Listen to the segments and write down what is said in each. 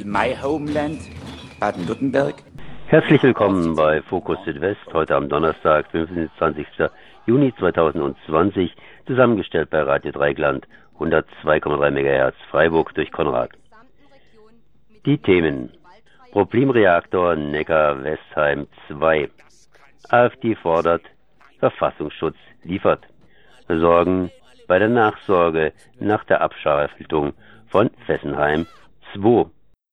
in my homeland, Baden-Württemberg. Herzlich willkommen bei Fokus Südwest, heute am Donnerstag, 25. Juni 2020, zusammengestellt bei Radio Dreigland, 102,3 MHz Freiburg durch Konrad. Die Themen: Problemreaktor Neckar-Westheim 2. AfD fordert, Verfassungsschutz liefert. Sorgen bei der Nachsorge nach der Abschaltung von Fessenheim 2.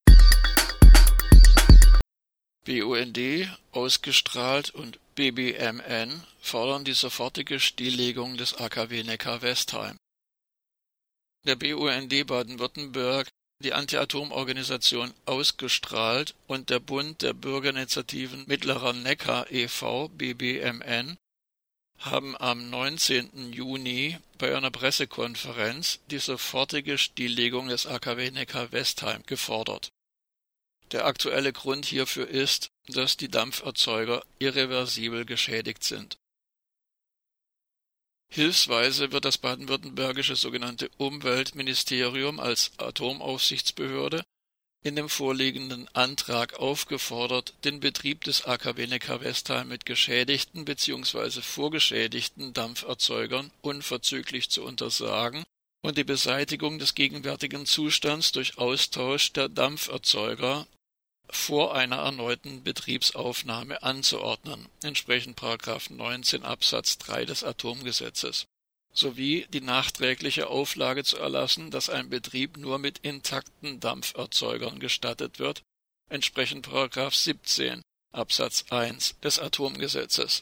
BUND, ausgestrahlt und BBMN fordern die sofortige Stilllegung des AKW Neckar-Westheim. Der BUND Baden-Württemberg, die Anti-Atom-Organisation Ausgestrahlt und der Bund der Bürgerinitiativen Mittlerer Neckar e.V. BBMN haben am 19. Juni bei einer Pressekonferenz die sofortige Stilllegung des AKW Neckar-Westheim gefordert. Der aktuelle Grund hierfür ist, dass die Dampferzeuger irreversibel geschädigt sind. Hilfsweise wird das baden-württembergische sogenannte Umweltministerium als Atomaufsichtsbehörde in dem vorliegenden Antrag aufgefordert, den Betrieb des AKW Neckar-Westheim mit geschädigten bzw. vorgeschädigten Dampferzeugern unverzüglich zu untersagen und die Beseitigung des gegenwärtigen Zustands durch Austausch der Dampferzeuger vor einer erneuten Betriebsaufnahme anzuordnen, entsprechend § 19 Absatz 3 des Atomgesetzes, sowie die nachträgliche Auflage zu erlassen, dass ein Betrieb nur mit intakten Dampferzeugern gestattet wird, entsprechend § 17 Absatz 1 des Atomgesetzes.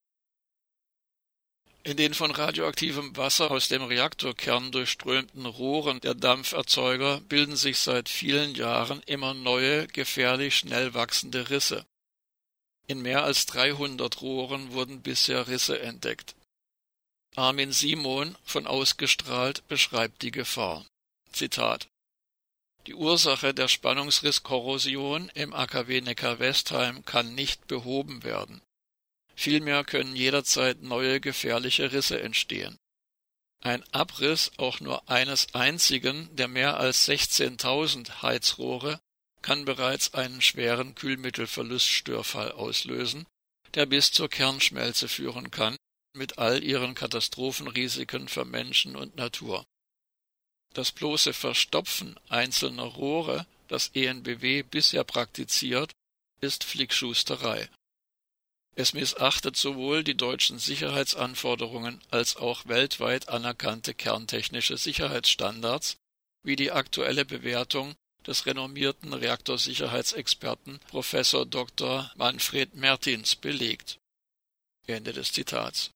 In den von radioaktivem Wasser aus dem Reaktorkern durchströmten Rohren der Dampferzeuger bilden sich seit vielen Jahren immer neue, gefährlich schnell wachsende Risse. In mehr als 300 Rohren wurden bisher Risse entdeckt. Armin Simon von Ausgestrahlt beschreibt die Gefahr. Zitat: Die Ursache der Spannungsrisskorrosion im AKW Neckar-Westheim kann nicht behoben werden. Vielmehr können jederzeit neue gefährliche Risse entstehen. Ein Abriss auch nur eines einzigen der mehr als 16.000 Heizrohre kann bereits einen schweren Kühlmittelverluststörfall auslösen, der bis zur Kernschmelze führen kann, mit all ihren Katastrophenrisiken für Menschen und Natur. Das bloße Verstopfen einzelner Rohre, das EnBW bisher praktiziert, ist Flickschusterei. Es missachtet sowohl die deutschen Sicherheitsanforderungen als auch weltweit anerkannte kerntechnische Sicherheitsstandards, wie die aktuelle Bewertung des renommierten Reaktorsicherheitsexperten Prof. Dr. Manfred Mertins belegt. Ende des Zitats.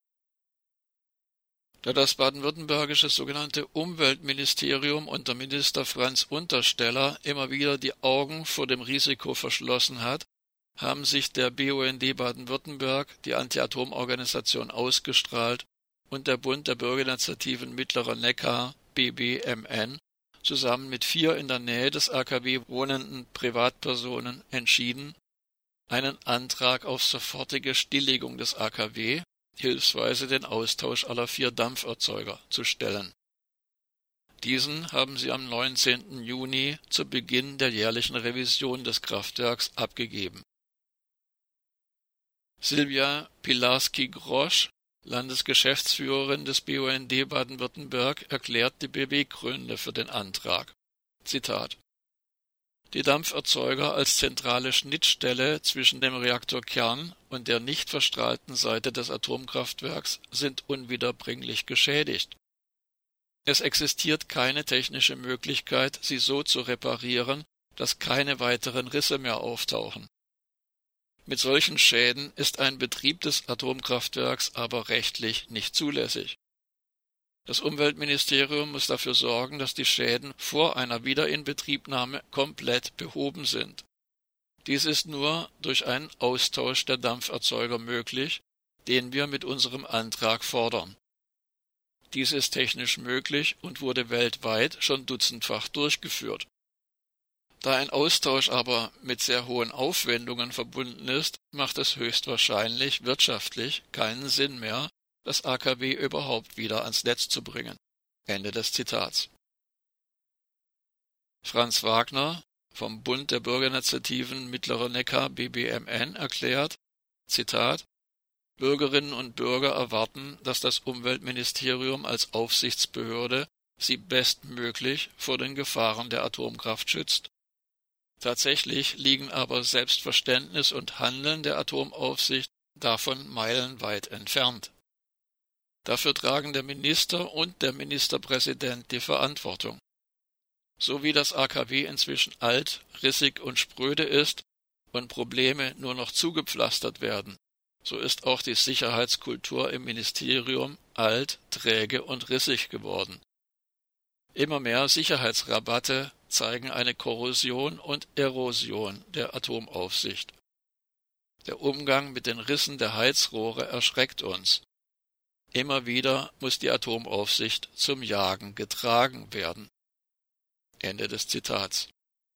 Da das baden-württembergische sogenannte Umweltministerium unter Minister Franz Untersteller immer wieder die Augen vor dem Risiko verschlossen hat, haben sich der BUND Baden-Württemberg, die Anti-Atom-Organisation Ausgestrahlt und der Bund der Bürgerinitiativen Mittlerer Neckar BBMN zusammen mit 4 in der Nähe des AKW wohnenden Privatpersonen entschieden, einen Antrag auf sofortige Stilllegung des AKW, hilfsweise den Austausch aller 4 Dampferzeuger, zu stellen. Diesen haben sie am 19. Juni zu Beginn der jährlichen Revision des Kraftwerks abgegeben. Silvia Pilarski-Grosch, Landesgeschäftsführerin des BUND Baden-Württemberg, erklärt die Beweggründe für den Antrag. Zitat: Die Dampferzeuger als zentrale Schnittstelle zwischen dem Reaktorkern und der nicht verstrahlten Seite des Atomkraftwerks sind unwiederbringlich geschädigt. Es existiert keine technische Möglichkeit, sie so zu reparieren, dass keine weiteren Risse mehr auftauchen. Mit solchen Schäden ist ein Betrieb des Atomkraftwerks aber rechtlich nicht zulässig. Das Umweltministerium muss dafür sorgen, dass die Schäden vor einer Wiederinbetriebnahme komplett behoben sind. Dies ist nur durch einen Austausch der Dampferzeuger möglich, den wir mit unserem Antrag fordern. Dies ist technisch möglich und wurde weltweit schon dutzendfach durchgeführt. Da ein Austausch aber mit sehr hohen Aufwendungen verbunden ist, macht es höchstwahrscheinlich wirtschaftlich keinen Sinn mehr, das AKW überhaupt wieder ans Netz zu bringen. Ende des Zitats. Franz Wagner, vom Bund der Bürgerinitiativen Mittlerer Neckar BBMN erklärt, Zitat, Bürgerinnen und Bürger erwarten, dass das Umweltministerium als Aufsichtsbehörde sie bestmöglich vor den Gefahren der Atomkraft schützt. Tatsächlich liegen aber Selbstverständnis und Handeln der Atomaufsicht davon meilenweit entfernt. Dafür tragen der Minister und der Ministerpräsident die Verantwortung. So wie das AKW inzwischen alt, rissig und spröde ist und Probleme nur noch zugepflastert werden, so ist auch die Sicherheitskultur im Ministerium alt, träge und rissig geworden. Immer mehr Sicherheitsrabatte zeigen eine Korrosion und Erosion der Atomaufsicht. Der Umgang mit den Rissen der Heizrohre erschreckt uns. Immer wieder muss die Atomaufsicht zum Jagen getragen werden. Ende des Zitats.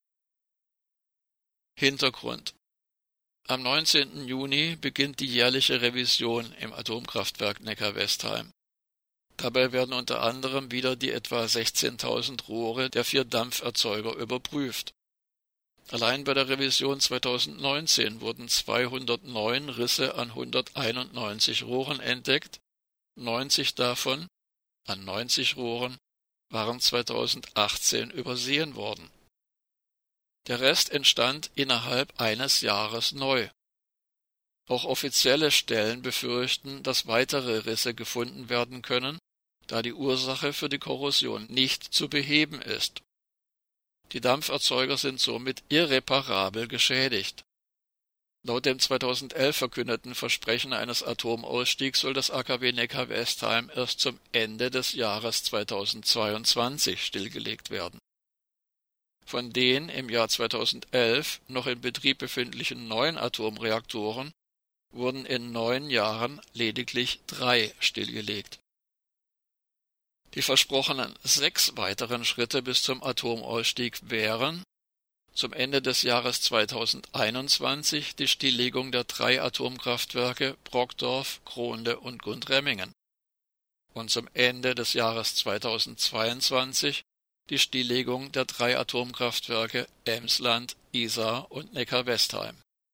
Hintergrund: Am 19. Juni beginnt die jährliche Revision im Atomkraftwerk Neckar-Westheim. Dabei werden unter anderem wieder die etwa 16.000 Rohre der 4 Dampferzeuger überprüft. Allein bei der Revision 2019 wurden 209 Risse an 191 Rohren entdeckt, 90 davon, an 90 Rohren, waren 2018 übersehen worden. Der Rest entstand innerhalb eines Jahres neu. Auch offizielle Stellen befürchten, dass weitere Risse gefunden werden können, da die Ursache für die Korrosion nicht zu beheben ist. Die Dampferzeuger sind somit irreparabel geschädigt. Laut dem 2011 verkündeten Versprechen eines Atomausstiegs soll das AKW Neckar-Westheim erst zum Ende des Jahres 2022 stillgelegt werden. Von den im Jahr 2011 noch in Betrieb befindlichen 9 Atomreaktoren wurden in 9 Jahren lediglich 3 stillgelegt. Die versprochenen 6 weiteren Schritte bis zum Atomausstieg wären: zum Ende des Jahres 2021 die Stilllegung der 3 Atomkraftwerke Brokdorf, Krohnde und Gundremmingen und zum Ende des Jahres 2022 die Stilllegung der 3 Atomkraftwerke Emsland, Isar und Neckar-Westheim.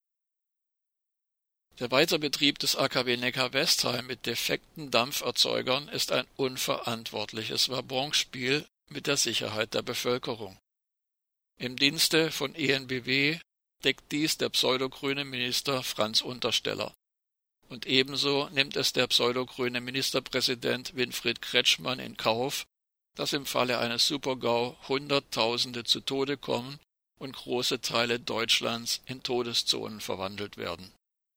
Der Weiterbetrieb des AKW Neckar-Westheim mit defekten Dampferzeugern ist ein unverantwortliches Wabonspiel mit der Sicherheit der Bevölkerung. Im Dienste von EnBW deckt dies der pseudogrüne Minister Franz Untersteller. Und ebenso nimmt es der pseudogrüne Ministerpräsident Winfried Kretschmann in Kauf, dass im Falle eines Super-GAU Hunderttausende zu Tode kommen und große Teile Deutschlands in Todeszonen verwandelt werden.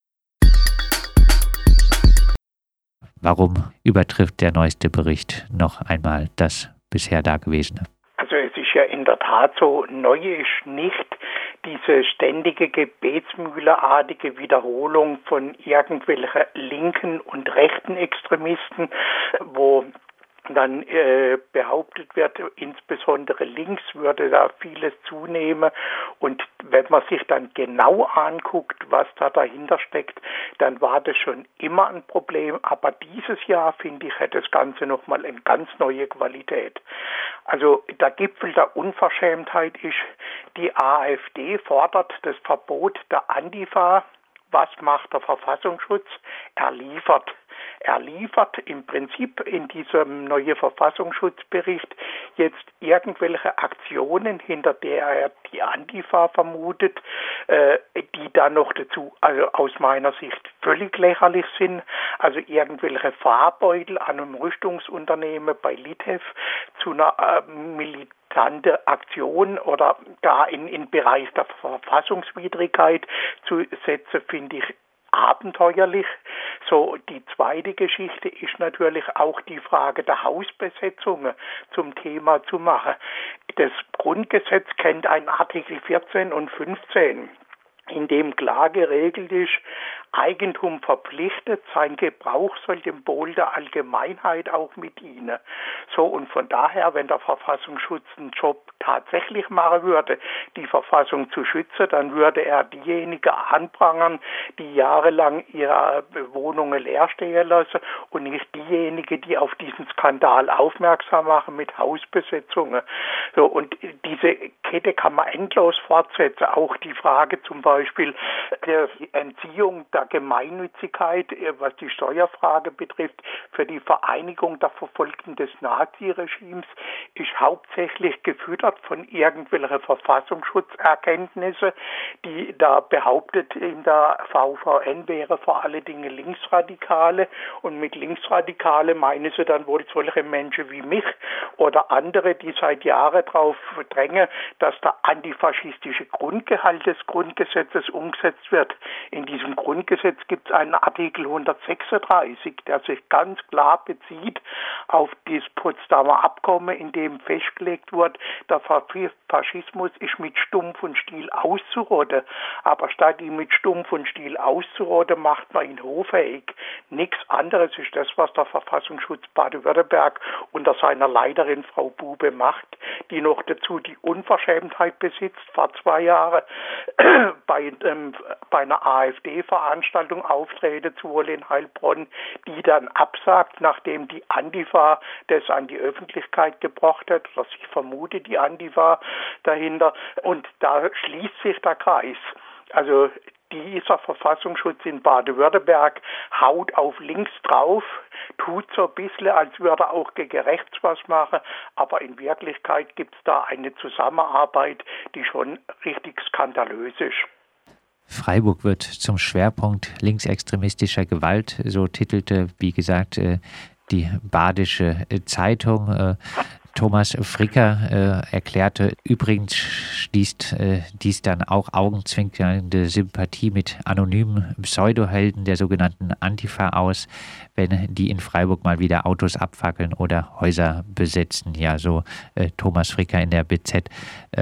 Warum übertrifft der neueste Bericht noch einmal das bisher Dagewesene? Also es ist ja in der Tat so, neu ist nicht diese ständige gebetsmühlerartige Wiederholung von irgendwelchen linken und rechten Extremisten, wo dann behauptet wird, insbesondere links würde da vieles zunehmen. Und wenn man sich dann genau anguckt, was da dahinter steckt, dann war das schon immer ein Problem. Aber dieses Jahr, finde ich, hat das Ganze nochmal eine ganz neue Qualität. Also der Gipfel der Unverschämtheit ist, die AfD fordert das Verbot der Antifa. Was macht der Verfassungsschutz? Er liefert im Prinzip in diesem neuen Verfassungsschutzbericht jetzt irgendwelche Aktionen, hinter der er die Antifa vermutet, die dann noch dazu, also aus meiner Sicht völlig lächerlich sind. Also irgendwelche Fahrbeutel an einem Rüstungsunternehmen bei Litev zu einer militante Aktion oder gar in Bereich der Verfassungswidrigkeit zu setzen, finde ich abenteuerlich. So, die zweite Geschichte ist natürlich auch die Frage der Hausbesetzungen zum Thema zu machen. Das Grundgesetz kennt einen Artikel 14 und 15, in dem klar geregelt ist, Eigentum verpflichtet, sein Gebrauch soll dem Wohl der Allgemeinheit auch mit dienen. So, und von daher, wenn der Verfassungsschutz einen Job tatsächlich machen würde, die Verfassung zu schützen, dann würde er diejenigen anprangern, die jahrelang ihre Wohnungen leer stehen lassen und nicht diejenigen, die auf diesen Skandal aufmerksam machen mit Hausbesetzungen. So, und diese Kette kann man endlos fortsetzen. Auch die Frage zum Beispiel der Entziehung der Gemeinnützigkeit, was die Steuerfrage betrifft, für die Vereinigung der Verfolgten des Naziregimes, ist hauptsächlich gefüttert von irgendwelchen Verfassungsschutzerkenntnissen, die da behauptet, in der VVN wäre vor allen Dingen Linksradikale, und mit Linksradikale meinen sie dann wohl solche Menschen wie mich oder andere, die seit Jahren darauf drängen, dass der antifaschistische Grundgehalt des Grundgesetzes umgesetzt wird. In diesem Grundgesetz gibt es einen Artikel 136, der sich ganz klar bezieht auf das Potsdamer Abkommen, in dem festgelegt wird, der Faschismus ist mit Stumpf und Stiel auszurotten. Aber statt ihn mit Stumpf und Stiel auszurotten, macht man ihn hoffähig. Nichts anderes ist das, was der Verfassungsschutz Baden-Württemberg unter seiner Leiterin Frau Bube macht, die noch dazu die Unverschämtheit besitzt, vor 2 Jahren bei einer AfD-Veranstaltung auftreten zu wollen in Heilbronn, die dann absagt, nachdem die Antifa das an die Öffentlichkeit gebracht hat, oder ich vermute die Antifa dahinter, und da schließt sich der Kreis. Also dieser Verfassungsschutz in Baden-Württemberg haut auf links drauf, tut so ein bisschen, als würde er auch gegen rechts was machen, aber in Wirklichkeit gibt es da eine Zusammenarbeit, die schon richtig skandalös ist. Freiburg wird zum Schwerpunkt linksextremistischer Gewalt, so titelte, wie gesagt, die Badische Zeitung. Thomas Fricker erklärte, übrigens schließt dies dann auch augenzwinkernde Sympathie mit anonymen Pseudohelden der sogenannten Antifa aus, wenn die in Freiburg mal wieder Autos abfackeln oder Häuser besetzen. Ja, so Thomas Fricker in der BZ.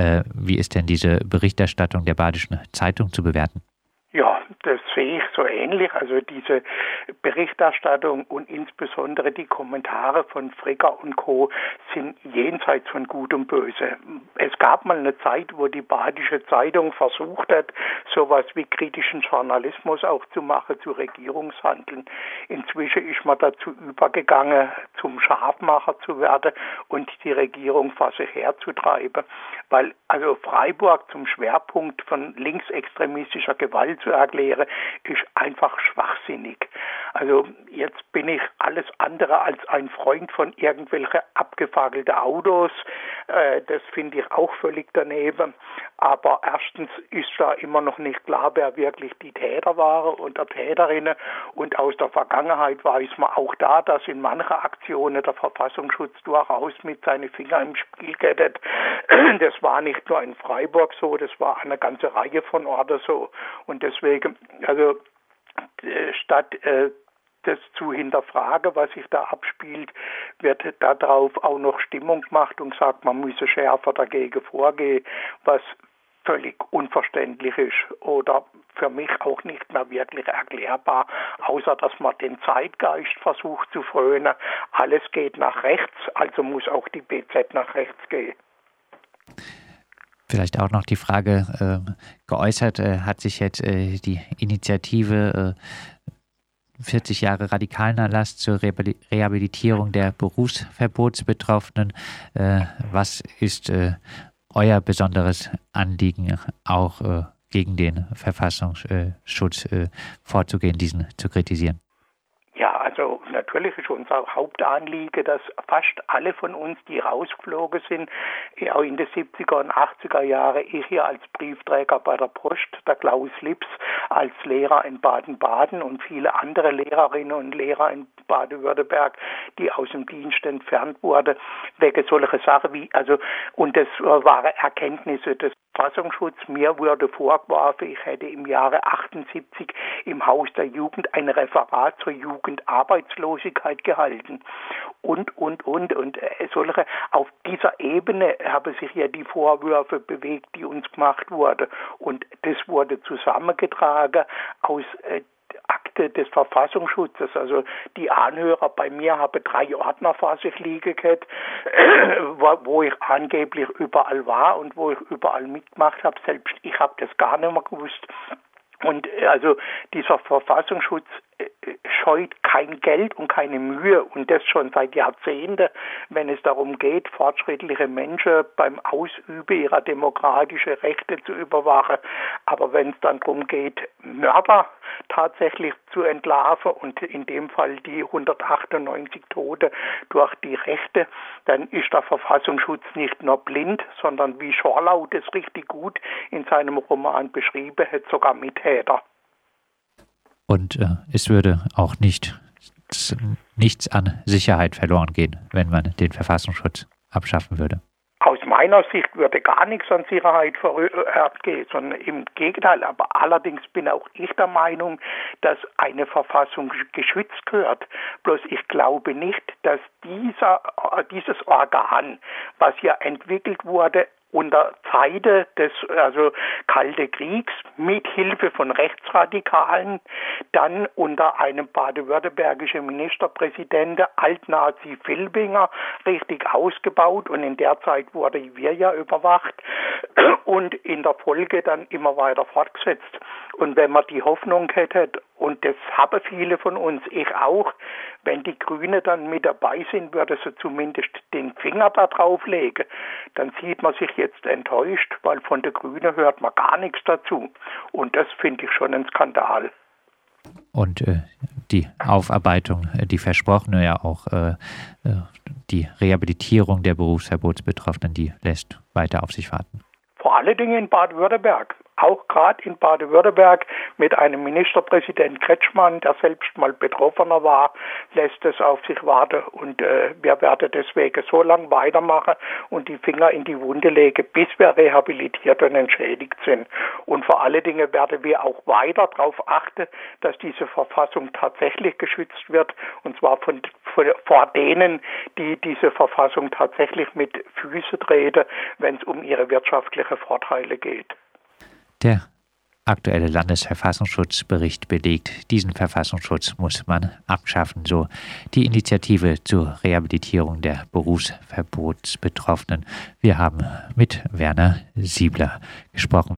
Wie ist denn diese Berichterstattung der Badischen Zeitung zu bewerten? Ja, das sehe ich so ähnlich. Also diese Berichterstattung und insbesondere die Kommentare von Fricker und Co. sind jenseits von Gut und Böse. Es gab mal eine Zeit, wo die Badische Zeitung versucht hat, sowas wie kritischen Journalismus auch zu machen, zu Regierungshandeln. Inzwischen ist man dazu übergegangen, zum Scharfmacher zu werden und die Regierung vor sich herzutreiben. Weil also Freiburg zum Schwerpunkt von linksextremistischer Gewalt zu erklären, ist einfach schwachsinnig. Also jetzt bin ich alles andere als ein Freund von irgendwelchen abgefakelten Autos. Das finde ich auch völlig daneben. Aber erstens ist da immer noch nicht klar, wer wirklich die Täter waren und der Täterinnen. Und aus der Vergangenheit weiß man auch da, dass in manchen Aktionen der Verfassungsschutz durchaus mit seinen Fingern im Spiel gettet. Das war nicht nur in Freiburg so, das war eine ganze Reihe von Orten so. Und deswegen, also statt das zu hinterfragen, was sich da abspielt, wird darauf auch noch Stimmung gemacht und sagt, man müsse schärfer dagegen vorgehen, was völlig unverständlich ist oder für mich auch nicht mehr wirklich erklärbar, außer dass man den Zeitgeist versucht zu frönen. Alles geht nach rechts, also muss auch die BZ nach rechts gehen. Vielleicht auch noch die Frage geäußert, hat sich jetzt die Initiative 40 Jahre Radikalerlass zur Rehabilitierung der Berufsverbotsbetroffenen. Was ist euer besonderes Anliegen, auch gegen den Verfassungsschutz vorzugehen, diesen zu kritisieren? Ja, also natürlich ist unser Hauptanliegen, dass fast alle von uns, die rausgeflogen sind, auch in den 70er und 80er Jahren, ich hier als Briefträger bei der Post, der Klaus Lips als Lehrer in Baden-Baden und viele andere Lehrerinnen und Lehrer in Baden-Württemberg, die aus dem Dienst entfernt wurden, wegen solcher Sachen wie, also, und das waren Erkenntnisse des Verfassungsschutz. Mir wurde vorgeworfen, ich hätte im Jahre 78 im Haus der Jugend ein Referat zur Jugendarbeitslosigkeit gehalten. Und solche, auf dieser Ebene haben sich ja die Vorwürfe bewegt, die uns gemacht wurden. Und das wurde zusammengetragen aus Rechte des Verfassungsschutzes. Also die Anhörer bei mir haben 3 Ordner vor sich liegen gehabt, wo ich angeblich überall war und wo ich überall mitgemacht habe. Selbst ich habe das gar nicht mehr gewusst. Und also dieser Verfassungsschutz scheut kein Geld und keine Mühe und das schon seit Jahrzehnten, wenn es darum geht, fortschrittliche Menschen beim Ausüben ihrer demokratischen Rechte zu überwachen. Aber wenn es dann darum geht, Mörder tatsächlich zu entlarven und in dem Fall die 198 Tote durch die Rechte, dann ist der Verfassungsschutz nicht nur blind, sondern wie Schorlau das richtig gut in seinem Roman beschrieben hat, sogar Mittäter. Und es würde auch nichts an Sicherheit verloren gehen, wenn man den Verfassungsschutz abschaffen würde. Aus meiner Sicht würde gar nichts an Sicherheit verloren gehen, sondern im Gegenteil. Aber allerdings bin auch ich der Meinung, dass eine Verfassung geschützt gehört. Bloß ich glaube nicht, dass dieses Organ, was ja entwickelt wurde, unter Zeiten des Kalten Kriegs mit Hilfe von Rechtsradikalen, dann unter einem baden-württembergischen Ministerpräsidenten Alt-Nazi Filbinger richtig ausgebaut und in der Zeit wurden wir ja überwacht und in der Folge dann immer weiter fortgesetzt. Und wenn man die Hoffnung hätte, und das haben viele von uns, ich auch, wenn die Grünen dann mit dabei sind, würde sie zumindest den Finger da drauf legen. Dann sieht man sich jetzt enttäuscht, weil von den Grünen hört man gar nichts dazu. Und das finde ich schon ein Skandal. Und die Aufarbeitung, die versprochene ja auch, die Rehabilitierung der Berufsverbotsbetroffenen, die lässt weiter auf sich warten. Vor allen Dingen in Baden-Württemberg. Auch gerade in Baden-Württemberg mit einem Ministerpräsident Kretschmann, der selbst mal Betroffener war, lässt es auf sich warten. Und wir werden deswegen so lange weitermachen und die Finger in die Wunde legen, bis wir rehabilitiert und entschädigt sind. Und vor allen Dingen werden wir auch weiter darauf achten, dass diese Verfassung tatsächlich geschützt wird. Und zwar vor denen, die diese Verfassung tatsächlich mit Füßen treten, wenn es um ihre wirtschaftlichen Vorteile geht. Der aktuelle Landesverfassungsschutzbericht belegt, diesen Verfassungsschutz muss man abschaffen, so die Initiative zur Rehabilitierung der Berufsverbotsbetroffenen. Wir haben mit Werner Siebler gesprochen.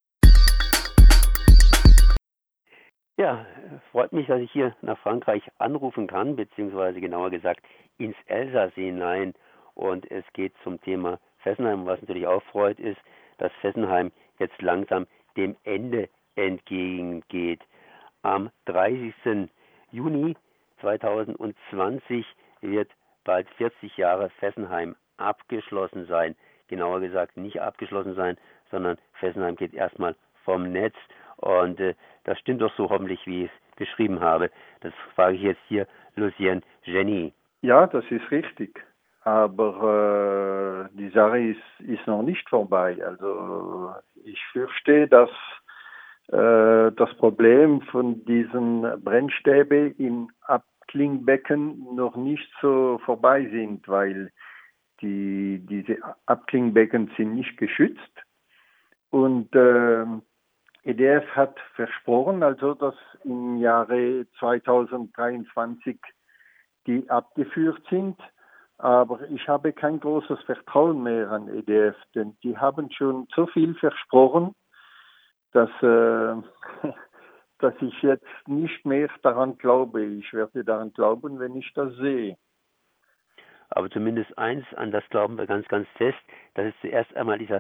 Ja, freut mich, dass ich hier nach Frankreich anrufen kann, beziehungsweise genauer gesagt ins Elsass hinein. Und es geht zum Thema Fessenheim. Was natürlich auch freut, ist, dass Fessenheim jetzt langsam dem Ende entgegengeht. Am 30. Juni 2020 wird bald 40 Jahre Fessenheim abgeschlossen sein. Genauer gesagt nicht abgeschlossen sein, sondern Fessenheim geht erstmal vom Netz. Und das stimmt doch so hoffentlich, wie ich es beschrieben habe. Das frage ich jetzt hier Lucien Geny. Ja, das ist richtig. Aber die Sache ist noch nicht vorbei. Also ich fürchte, dass das Problem von diesen Brennstäben im Abklingbecken noch nicht so vorbei sind, weil diese Abklingbecken sind nicht geschützt. Und EDF hat versprochen, also dass im Jahre 2023 die abgeführt sind. Aber ich habe kein großes Vertrauen mehr an EDF, denn die haben schon so viel versprochen, dass ich jetzt nicht mehr daran glaube. Ich werde daran glauben, wenn ich das sehe. Aber zumindest eins, an das glauben wir ganz, ganz fest, das ist zuerst einmal dieser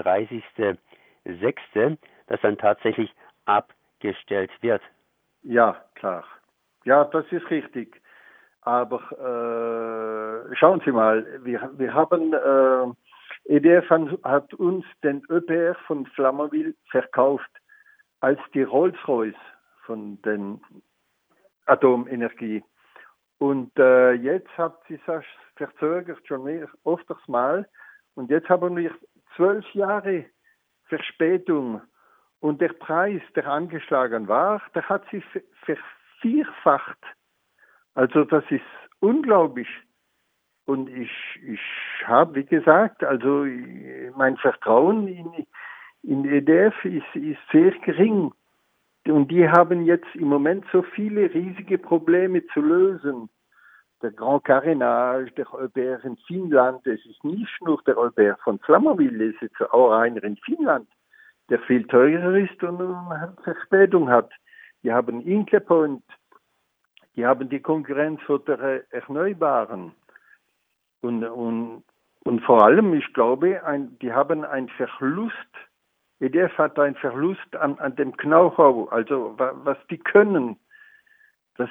30.06., das dann tatsächlich abgestellt wird. Ja, klar. Ja, das ist richtig. Aber schauen Sie mal, wir haben, EDF hat uns den ÖPR von Flamanville verkauft als die Rolls-Royce von den Atomenergie. Und jetzt hat sie das verzögert schon öfters mal. Und jetzt haben wir 12 Jahre Verspätung. Und der Preis, der angeschlagen war, der hat sich vervierfacht. Also das ist unglaublich. Und ich habe, wie gesagt, also mein Vertrauen in EDF ist sehr gering. Und die haben jetzt im Moment so viele riesige Probleme zu lösen. Der Grand Carénage, der EPR in Finnland, es ist nicht nur der EPR von Flamanville, es ist auch einer in Finnland, der viel teurer ist und eine Verspätung hat. Die haben Hinkley Point, die haben die Konkurrenz von der Erneuerbaren. Und vor allem, ich glaube, die haben einen Verlust, EDF hat einen Verlust an dem Know-how, also was die können. Das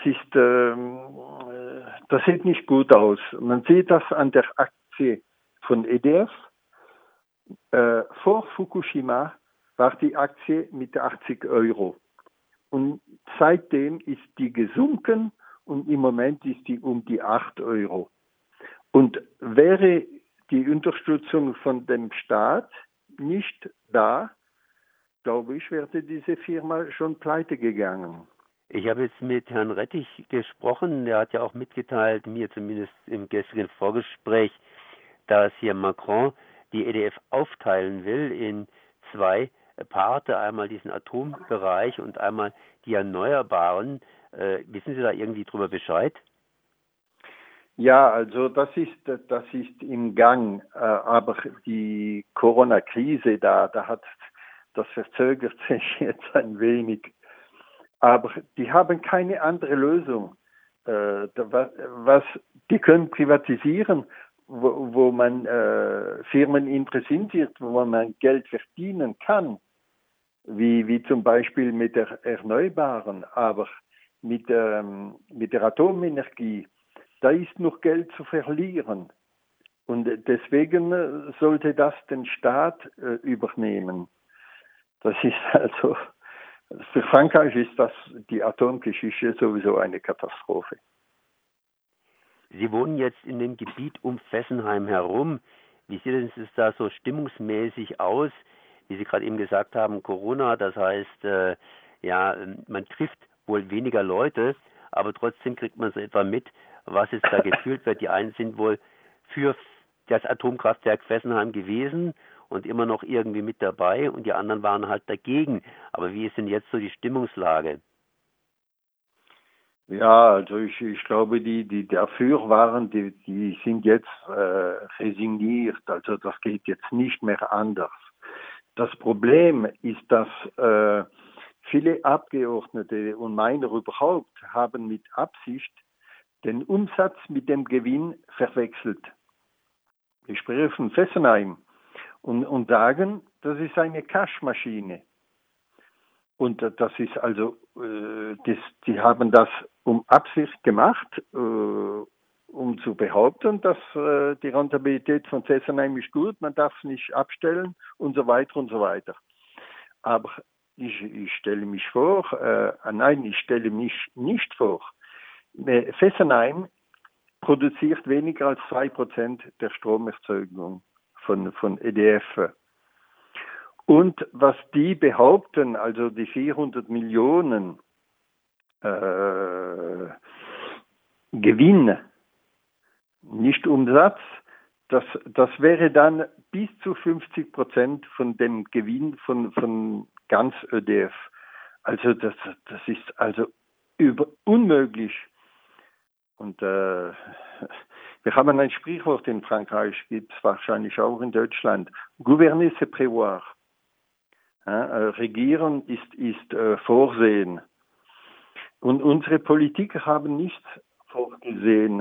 sieht nicht gut aus. Man sieht das an der Aktie von EDF. Vor Fukushima war die Aktie mit 80 €. Und seitdem ist die gesunken und im Moment ist die um die 8 €. Und wäre die Unterstützung von dem Staat nicht da, glaube ich, wäre diese Firma schon pleite gegangen. Ich habe jetzt mit Herrn Rettich gesprochen, der hat ja auch mitgeteilt, mir zumindest im gestrigen Vorgespräch, dass hier Macron die EDF aufteilen will in zwei Parte, einmal diesen Atombereich und einmal die Erneuerbaren. Wissen Sie da irgendwie drüber Bescheid? Ja, also das ist im Gang, aber die Corona-Krise das verzögert sich jetzt ein wenig. Aber die haben keine andere Lösung. Die können privatisieren, wo man Firmen interessiert, wo man Geld verdienen kann, wie zum Beispiel mit der Erneuerbaren, aber mit der Atomenergie, da ist noch Geld zu verlieren. Und deswegen sollte das den Staat übernehmen. Das ist also, für Frankreich ist das die Atomgeschichte sowieso eine Katastrophe. Sie wohnen jetzt in dem Gebiet um Fessenheim herum. Wie sieht es da so stimmungsmäßig aus? Wie Sie gerade eben gesagt haben, Corona, das heißt, man trifft wohl weniger Leute, aber trotzdem kriegt man so etwa mit, was es da gefühlt wird. Die einen sind wohl für das Atomkraftwerk Fessenheim gewesen und immer noch irgendwie mit dabei und die anderen waren halt dagegen. Aber wie ist denn jetzt so die Stimmungslage? Ja, also ich glaube, die dafür waren, die sind jetzt resigniert. Also das geht jetzt nicht mehr anders. Das Problem ist, dass viele Abgeordnete und meiner überhaupt haben mit Absicht den Umsatz mit dem Gewinn verwechselt. Ich spreche von Fessenheim und sagen, das ist eine Cashmaschine. Und das ist also, die haben das um Absicht gemacht, um zu behaupten, dass die Rentabilität von Fessenheim ist gut, man darf es nicht abstellen und so weiter und so weiter. Aber ich stelle mich vor, ich stelle mich nicht vor. Fessenheim produziert weniger als 2% der Stromerzeugung von EDF. Und was die behaupten, also die 400 Millionen Gewinn, nicht Umsatz, das wäre dann bis zu 50% von dem Gewinn von ganz EDF. Also das ist also unmöglich. Und wir haben ein Sprichwort in Frankreich, gibt es wahrscheinlich auch in Deutschland. Gouverner c'est prévoir. Regieren ist Vorsehen. Und unsere Politiker haben nichts vorgesehen.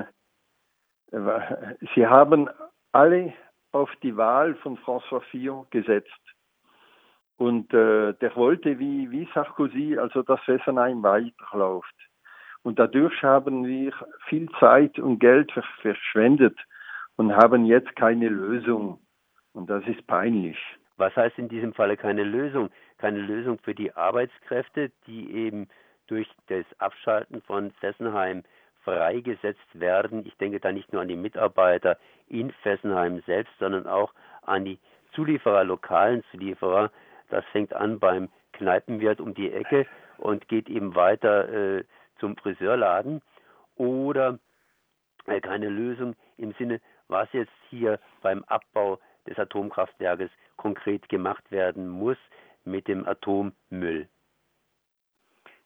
Sie haben alle auf die Wahl von François Fillon gesetzt. Und der wollte wie Sarkozy, also dass Fessenheim weiterläuft. Und dadurch haben wir viel Zeit und Geld verschwendet und haben jetzt keine Lösung. Und das ist peinlich. Was heißt in diesem Falle keine Lösung? Keine Lösung für die Arbeitskräfte, die eben durch das Abschalten von Fessenheim freigesetzt werden. Ich denke da nicht nur an die Mitarbeiter in Fessenheim selbst, sondern auch an die Zulieferer, lokalen Zulieferer. Das fängt an beim Kneipenwirt um die Ecke und geht eben weiter zum Friseurladen. Oder keine Lösung im Sinne, was jetzt hier beim Abbau des Atomkraftwerkes konkret gemacht werden muss mit dem Atommüll.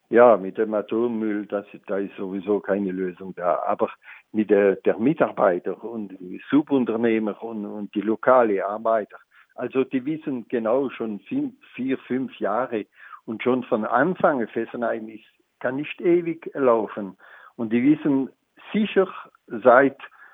Ja, mit dem Atommüll, da ist sowieso keine Lösung da. Aber mit der Mitarbeiter und die Subunternehmer und die lokale Arbeiter, also die wissen genau schon 5 Jahre und schon von Anfang, Fessenheim kann nicht ewig laufen. Und die wissen sicher seit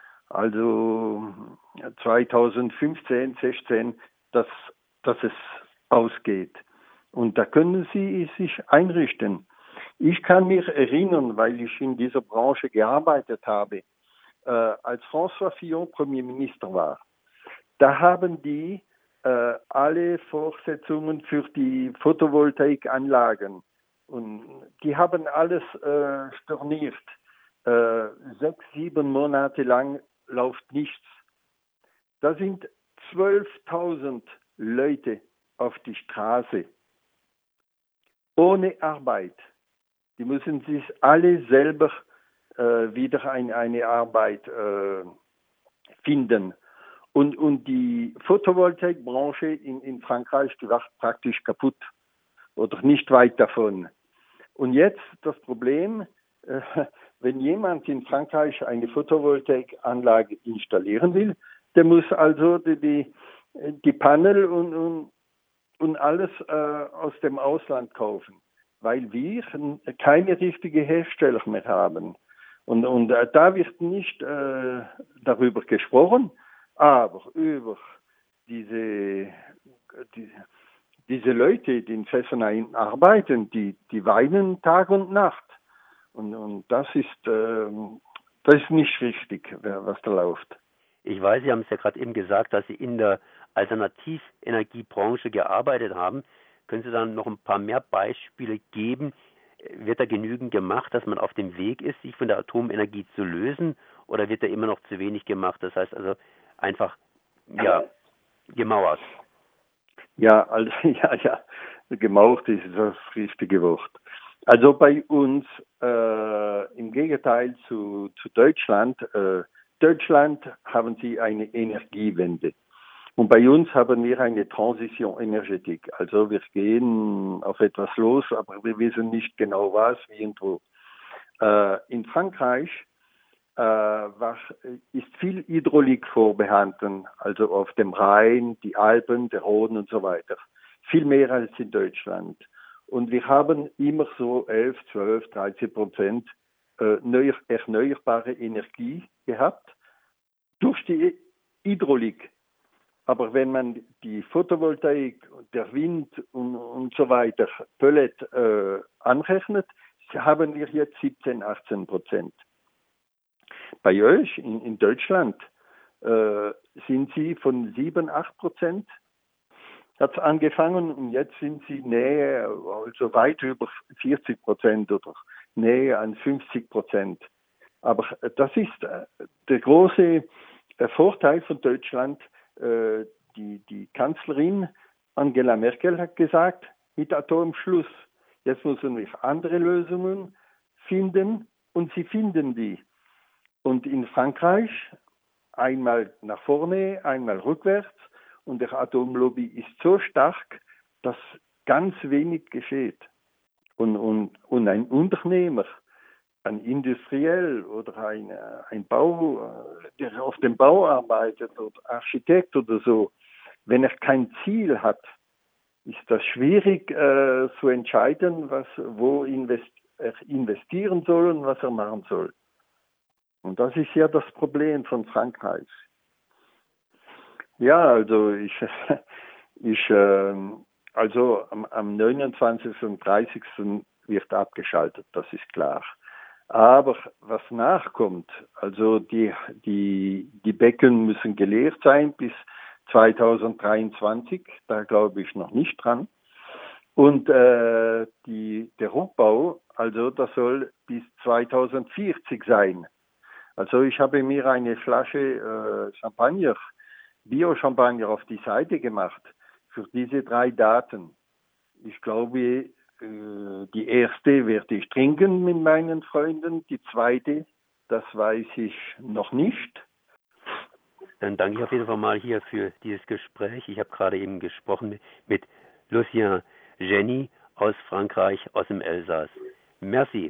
2015, 16, dass es ausgeht. Und da können sie sich einrichten. Ich kann mich erinnern, weil ich in dieser Branche gearbeitet habe, als François Fillon Premierminister war. Da haben die alle Voraussetzungen für die Photovoltaikanlagen und die haben alles storniert. 6, 7 Monate lang läuft nichts. Da sind 12.000 Leute auf die Straße ohne Arbeit. Die müssen sich alle selber wieder eine Arbeit finden. Und die Photovoltaikbranche in Frankreich, die war praktisch kaputt oder nicht weit davon. Und jetzt das Problem, wenn jemand in Frankreich eine Photovoltaikanlage installieren will, der muss also die Panel und alles aus dem Ausland kaufen, weil wir keine richtige Hersteller mehr haben. Und da wird nicht darüber gesprochen, aber über diese Leute, die in Fessenheim arbeiten, die weinen Tag und Nacht. Und das ist nicht richtig, was da läuft. Ich weiß, Sie haben es ja gerade eben gesagt, dass Sie in der Alternativenergiebranche gearbeitet haben. Können Sie dann noch ein paar mehr Beispiele geben? Wird da genügend gemacht, dass man auf dem Weg ist, sich von der Atomenergie zu lösen? Oder wird da immer noch zu wenig gemacht? Das heißt also einfach, gemauert. Ja, also, gemauert ist das richtige Wort. Also bei uns, im Gegenteil zu Deutschland, Deutschland haben sie eine Energiewende. Und bei uns haben wir eine Transition Energetik. Also wir gehen auf etwas los, aber wir wissen nicht genau was, wie und wo. In Frankreich ist viel Hydraulik vorbehalten, also auf dem Rhein, die Alpen, der Rhône und so weiter. Viel mehr als in Deutschland. Und wir haben immer so 11, 12, 13% erneuerbare Energie gehabt durch die Hydraulik. Aber wenn man die Photovoltaik, der Wind und so weiter, Pellet anrechnet, haben wir jetzt 17, 18%. Bei euch in Deutschland sind sie von 7, 8%. Hat es angefangen und jetzt sind sie näher, also weit über 40% oder näher an 50%. Aber das ist der große Vorteil von Deutschland. Die Kanzlerin Angela Merkel hat gesagt, mit Atomschluss. Jetzt müssen wir andere Lösungen finden und sie finden die. Und in Frankreich einmal nach vorne, einmal rückwärts. Und der Atomlobby ist so stark, dass ganz wenig geschieht. Und ein Unternehmer, ein Industriell oder ein Bau, der auf dem Bau arbeitet oder Architekt oder so, wenn er kein Ziel hat, ist das schwierig zu entscheiden, wo er investieren soll und was er machen soll. Und das ist ja das Problem von Frankreich. Ja, also also am 29. und 30. wird abgeschaltet, das ist klar. Aber was nachkommt, also die Becken müssen geleert sein bis 2023, da glaube ich noch nicht dran. Und der Rückbau, also das soll bis 2040 sein. Also ich habe mir eine Flasche Champagner, Bio-Champagner auf die Seite gemacht für diese 3 Daten. Ich glaube, die erste werde ich trinken mit meinen Freunden, die zweite, das weiß ich noch nicht. Dann danke ich auf jeden Fall mal hier für dieses Gespräch. Ich habe gerade eben gesprochen mit Lucien Jenny aus Frankreich, aus dem Elsass. Merci.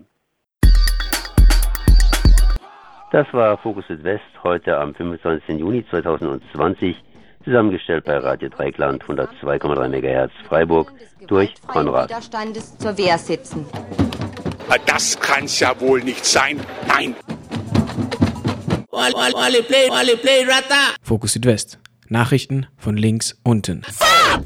Das war Fokus Südwest heute am 25. Juni 2020, zusammengestellt bei Radio Dreieckland 102,3 MHz Freiburg durch Konrad. Widerstandes zur Wehr sitzen. Das kann's ja wohl nicht sein. Nein. Fokus Südwest. Nachrichten von links unten.